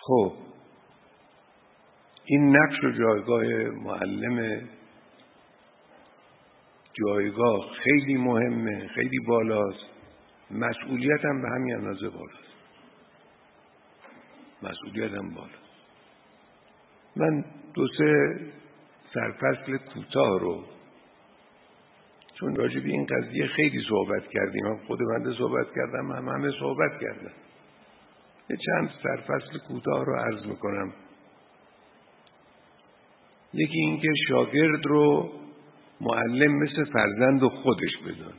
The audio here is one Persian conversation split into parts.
خب این نقش و جایگاه معلم جایگاه خیلی مهمه، خیلی بالاست. مسئولیت هم به همین اندازه بالاست. مسئولیت هم بالاست. من 2-3 سرفصل کوتاه رو، چون راجع به این قضیه خیلی صحبت کردیم، هم خود بنده صحبت کردم، همه صحبت کردم، یه چند سرفصل کوتاه رو عرض میکنم. یکی این که شاگرد رو معلم مثل فرزند خودش بدون.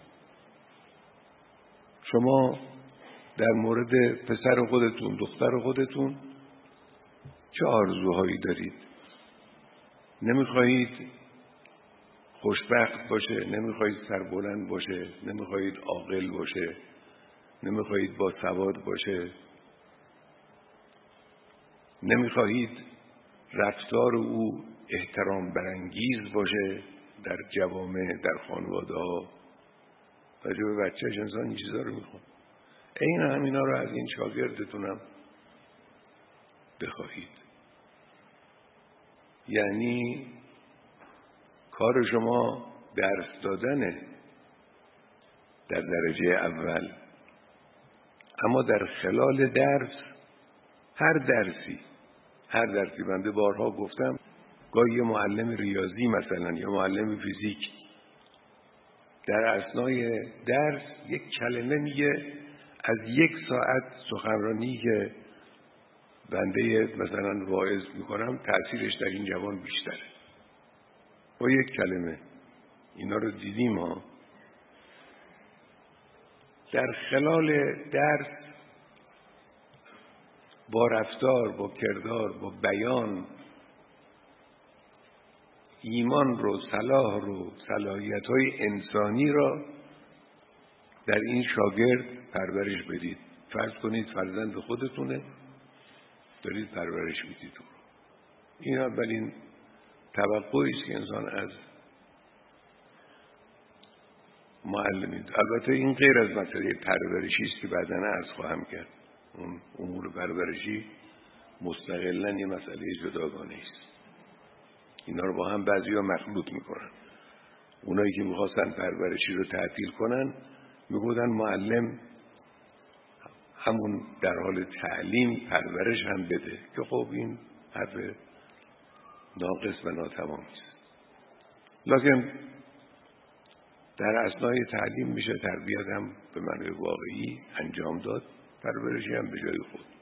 شما در مورد پسر خودتون، دختر خودتون چه آرزوهایی دارید؟ نمیخواهید خوشبخت باشه، نمیخواهید سربلند باشه، نمیخواهید عاقل باشه، نمیخواهید با سواد باشه، نمیخواهید رفتار او احترام برانگیز باشه در جوامع، در خانواده ها. راجع به بچه‌ش انسان این چیزا رو میخواد. این همینا رو از این شاگردتونم بخواهید. یعنی کار شما درس دادنه در درجه اول، اما در خلال درس هر درسی بنده بارها گفتم، گاهی معلم ریاضی مثلا یا معلم فیزیک در اثنای درس یک کلمه میگه، از 1 ساعت سخنرانی که بنده مثلا واعظ میکنم تأثیرش در این جوان بیشتره با یک کلمه. اینا رو دیدیم ها. در خلال درس با رفتار، با کردار، با بیان ایمان رو، صلاح رو، صلاحیت‌های انسانی را در این شاگرد پرورش بدید. فرض کنید فرزند خودتونه، دارید پرورش میدید. این اولین توقعی است که انسان از معلمی داره. البته این غیر از مسئله پرورشی است که بعداً عرض خواهم کرد. اون امور پرورشی مستقلاً یه مسئله جداگانه است. اینا رو با هم بعضی‌ها مخلوط میکنن. اونایی که میخواستن پرورشی رو تعطیل کنن میگفتن معلم همون در حال تعلیم پرورش هم بده، که خب این حرف ناقص و ناتمامی است. لکن در اثنای تعلیم میشه تربیت هم به معنای واقعی انجام داد، پرورشی هم به جای خود.